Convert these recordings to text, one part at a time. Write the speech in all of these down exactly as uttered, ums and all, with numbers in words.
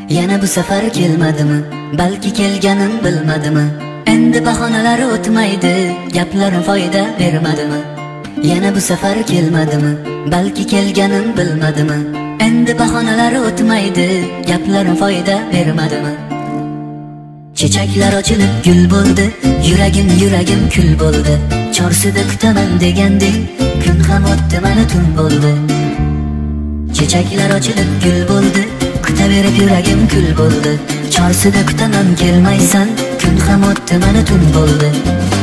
Yana bu safar kelmadimi? Balki kelganim bilmadimi? Endi bahonalar o'tmaydi, gaplarim foyda bermadimi? Yana bu safar kelmadimi? Balki kelganim bilmadimi? Endi bahonalar o'tmaydi, gaplarim foyda bermadimi? Chechaklar ochilib gul bo'ldi, yuragim yuragim kul bo'ldi. Chorsida kutaman deganding, kun ham o'tdi mana tun bo'ldi. Chechaklar ochilib gul bo'ldi, kutaverib yuragim kul bo'ldi. Chorsida kutaman kelmaysan, kun ham o'tdi mana tun bo'ldi.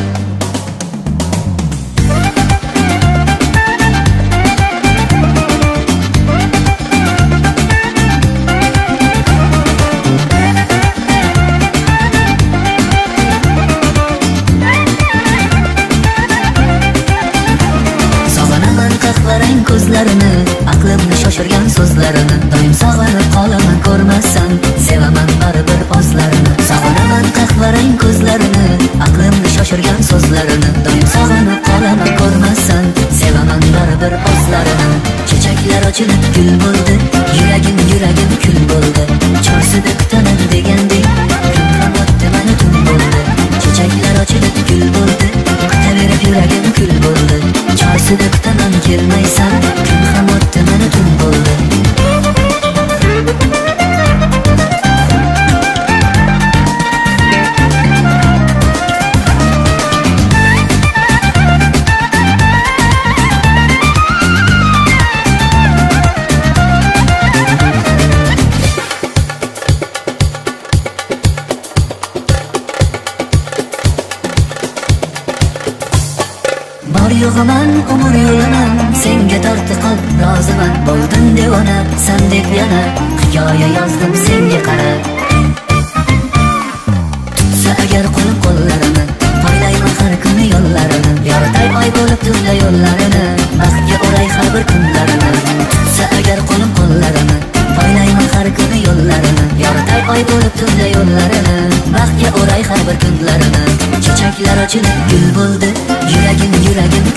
Qahvarang ko'zlarini, aqlimni shoshirgan so'zlarini, doim sog'inib qolaman ko'rmasam, sevaman baribir pozlarini. Sog'inaman qahvarang ko'zlarini, aqlimni shoshirgan so'zlarini, doim sog'inib qolaman ko'rmasam, sevaman baribir pozlarini. Chechaklar ochilib gul bo'ldi, yuragim yuragim kul bo'ldi. Chorsida kutaman deganding, kun ham o'tdi mana tun bo'ldi. Chechaklar ochilib gul bo'ldi, kutaverib yuragim kul bo'ldi. Chorsida kutaman kelmaysan, kun ham o'tdi mana tun bo'ldi. Bor yo'g'iman, umr yo'laman, senga tortiqib roziman. Bo'ldim devona, sen deb yana hikoya yozdim senga qarab. Tutsa agar qo'lim qo'llarini, poylayman har kuni yo'llarini. Yoritay oy bo'lib turla yo'llarini, baxtga o'ray har bir kunlarini. Tutsa agar qo'lim qo'llarini, poylayman har kuni yo'llarini. Yoritay oy bo'lib turla yo'llarini, baxtga o'ray har bir kunlarini. Chechaklar ochilib gul bo'ldi, yuragim yuragim